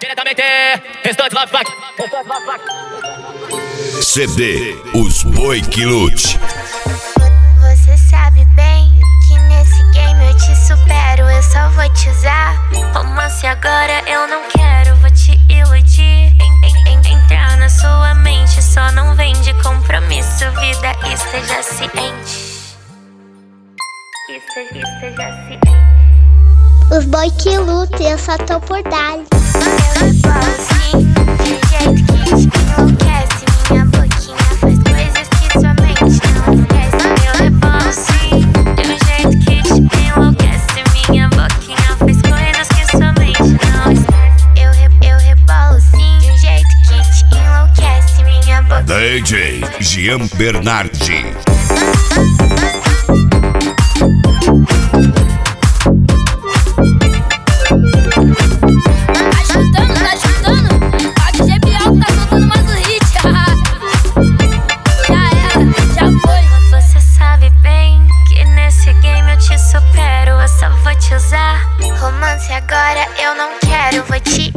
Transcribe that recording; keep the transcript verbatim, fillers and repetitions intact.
Diretamente, restante Love Pack. C D Os Boi que Lute. Você sabe bem que nesse game eu te supero, eu só vou te usar. Romance agora eu não quero, vou te iludir. En en en entrar na sua mente, só não vem de compromisso. Vida, esteja ciente. Esteja, esteja ciente. Os boi que lutam, eu só tô por dar. Eu rebolo sim, de um jeito que te enlouquece. Minha boquinha faz coisas que sua mente não esquece. Eu rebolo sim, de um jeito que te enlouquece. Minha boquinha faz coisas que sua mente não esquece. Eu, re eu rebolo sim, de um jeito que te enlouquece. Minha boquinha. D J Jean Bernardi. Romance agora eu não quero, vou te